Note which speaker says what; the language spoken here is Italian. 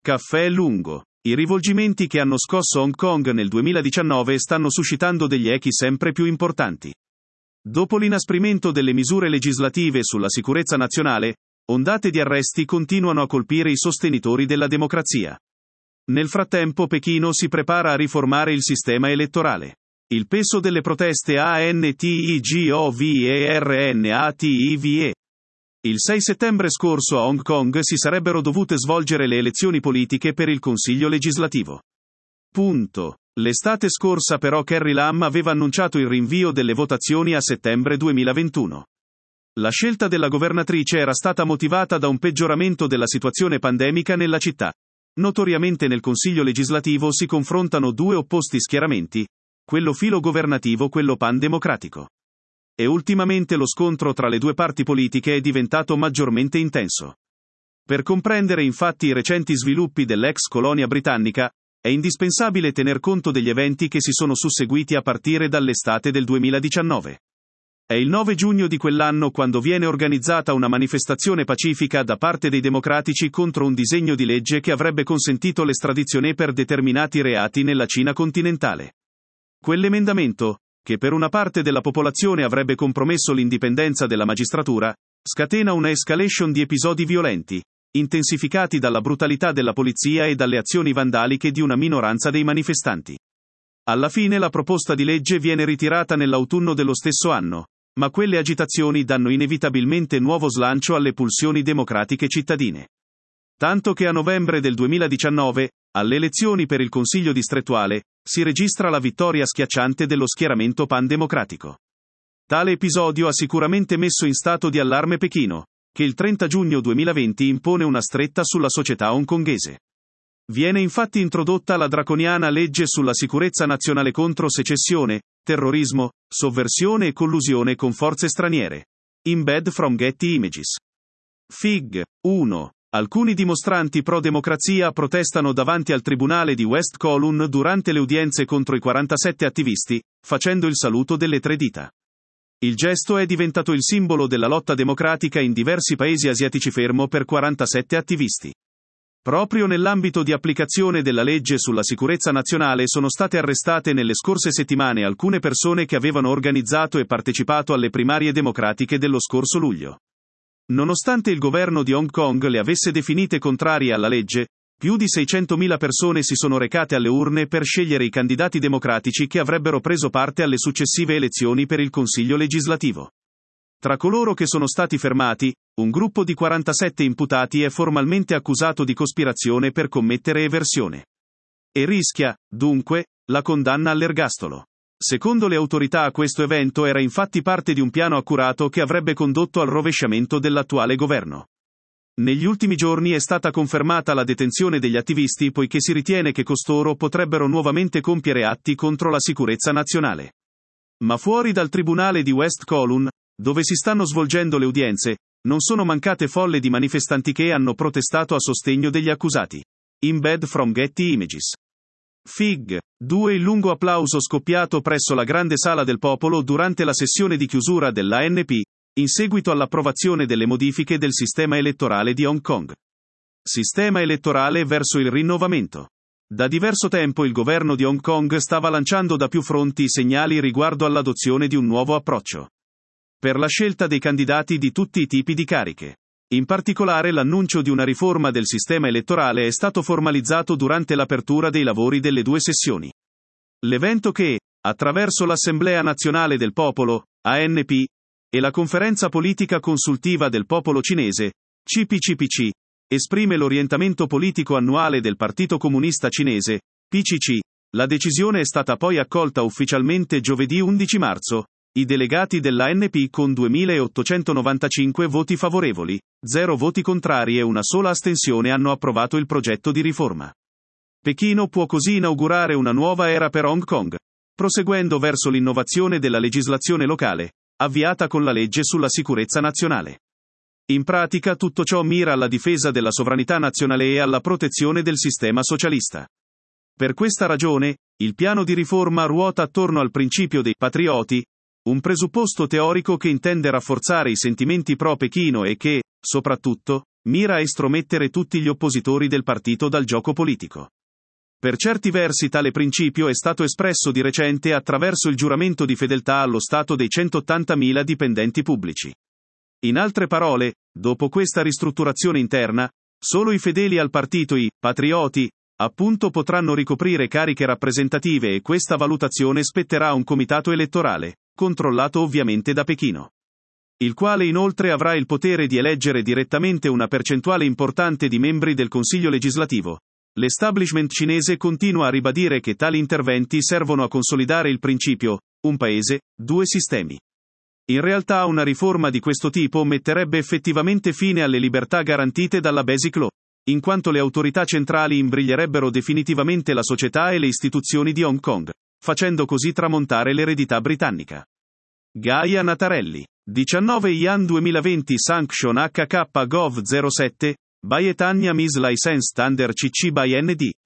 Speaker 1: Caffè lungo. I rivolgimenti che hanno scosso Hong Kong nel 2019 stanno suscitando degli echi sempre più importanti. Dopo l'inasprimento delle misure legislative sulla sicurezza nazionale, ondate di arresti continuano a colpire i sostenitori della democrazia. Nel frattempo Pechino si prepara a riformare il sistema elettorale. Il peso delle proteste ANTIGOVERNATIVE. Il 6 settembre scorso a Hong Kong si sarebbero dovute svolgere le elezioni politiche per il Consiglio legislativo. L'estate scorsa però Carrie Lam aveva annunciato il rinvio delle votazioni a settembre 2021. La scelta della governatrice era stata motivata da un peggioramento della situazione pandemica nella città. Notoriamente nel Consiglio legislativo si confrontano due opposti schieramenti, quello filo-governativo, quello pan-democratico. E ultimamente lo scontro tra le due parti politiche è diventato maggiormente intenso. Per comprendere infatti i recenti sviluppi dell'ex colonia britannica, è indispensabile tener conto degli eventi che si sono susseguiti a partire dall'estate del 2019. È il 9 giugno di quell'anno quando viene organizzata una manifestazione pacifica da parte dei democratici contro un disegno di legge che avrebbe consentito l'estradizione per determinati reati nella Cina continentale. Quell'emendamento, che per una parte della popolazione avrebbe compromesso l'indipendenza della magistratura, scatena una escalation di episodi violenti, intensificati dalla brutalità della polizia e dalle azioni vandaliche di una minoranza dei manifestanti. Alla fine la proposta di legge viene ritirata nell'autunno dello stesso anno, ma quelle agitazioni danno inevitabilmente nuovo slancio alle pulsioni democratiche cittadine. Tanto che a novembre del 2019, alle elezioni per il Consiglio distrettuale, si registra la vittoria schiacciante dello schieramento pan-democratico. Tale episodio ha sicuramente messo in stato di allarme Pechino, che il 30 giugno 2020 impone una stretta sulla società hongkongese. Viene infatti introdotta la draconiana legge sulla sicurezza nazionale contro secessione, terrorismo, sovversione e collusione con forze straniere. Embed from Getty Images. Fig. 1. Alcuni dimostranti pro-democrazia protestano davanti al tribunale di West Kowloon durante le udienze contro i 47 attivisti, facendo il saluto delle tre dita. Il gesto è diventato il simbolo della lotta democratica in diversi paesi asiatici fermo per 47 attivisti. Proprio nell'ambito di applicazione della legge sulla sicurezza nazionale sono state arrestate nelle scorse settimane alcune persone che avevano organizzato e partecipato alle primarie democratiche dello scorso luglio. Nonostante il governo di Hong Kong le avesse definite contrarie alla legge, più di 600.000 persone si sono recate alle urne per scegliere i candidati democratici che avrebbero preso parte alle successive elezioni per il Consiglio legislativo. Tra coloro che sono stati fermati, un gruppo di 47 imputati è formalmente accusato di cospirazione per commettere eversione. E rischia, dunque, la condanna all'ergastolo. Secondo le autorità questo evento era infatti parte di un piano accurato che avrebbe condotto al rovesciamento dell'attuale governo. Negli ultimi giorni è stata confermata la detenzione degli attivisti poiché si ritiene che costoro potrebbero nuovamente compiere atti contro la sicurezza nazionale. Ma fuori dal tribunale di West Kowloon, dove si stanno svolgendo le udienze, non sono mancate folle di manifestanti che hanno protestato a sostegno degli accusati. Embed from Getty Images. Fig. 2. Il lungo applauso scoppiato presso la grande sala del popolo durante la sessione di chiusura dell'ANP, in seguito all'approvazione delle modifiche del sistema elettorale di Hong Kong. Sistema elettorale verso il rinnovamento. Da diverso tempo il governo di Hong Kong stava lanciando da più fronti segnali riguardo all'adozione di un nuovo approccio per la scelta dei candidati di tutti i tipi di cariche. In particolare l'annuncio di una riforma del sistema elettorale è stato formalizzato durante l'apertura dei lavori delle due sessioni. L'evento che, attraverso l'Assemblea Nazionale del Popolo, ANP, e la Conferenza Politica Consultiva del Popolo Cinese, CPCPC, esprime l'orientamento politico annuale del Partito Comunista Cinese, PCC. La decisione è stata poi accolta ufficialmente giovedì 11 marzo. I delegati dell'ANP con 2.895 voti favorevoli, 0 voti contrari e una sola astensione hanno approvato il progetto di riforma. Pechino può così inaugurare una nuova era per Hong Kong, proseguendo verso l'innovazione della legislazione locale, avviata con la legge sulla sicurezza nazionale. In pratica tutto ciò mira alla difesa della sovranità nazionale e alla protezione del sistema socialista. Per questa ragione, il piano di riforma ruota attorno al principio dei patrioti, un presupposto teorico che intende rafforzare i sentimenti pro-Pechino e che, soprattutto, mira a estromettere tutti gli oppositori del partito dal gioco politico. Per certi versi tale principio è stato espresso di recente attraverso il giuramento di fedeltà allo Stato dei 180.000 dipendenti pubblici. In altre parole, dopo questa ristrutturazione interna, solo i fedeli al partito, i patrioti, appunto, potranno ricoprire cariche rappresentative e questa valutazione spetterà a un comitato elettorale, controllato ovviamente da Pechino, il quale inoltre avrà il potere di eleggere direttamente una percentuale importante di membri del Consiglio legislativo. L'establishment cinese continua a ribadire che tali interventi servono a consolidare il principio, un paese, due sistemi. In realtà una riforma di questo tipo metterebbe effettivamente fine alle libertà garantite dalla Basic Law, in quanto le autorità centrali imbriglierebbero definitivamente la società e le istituzioni di Hong Kong, facendo così tramontare l'eredità britannica. Gaia Natarelli. 19 Yan 2020 Sanction HK Gov 07, by Etania Mis License Under CC by ND.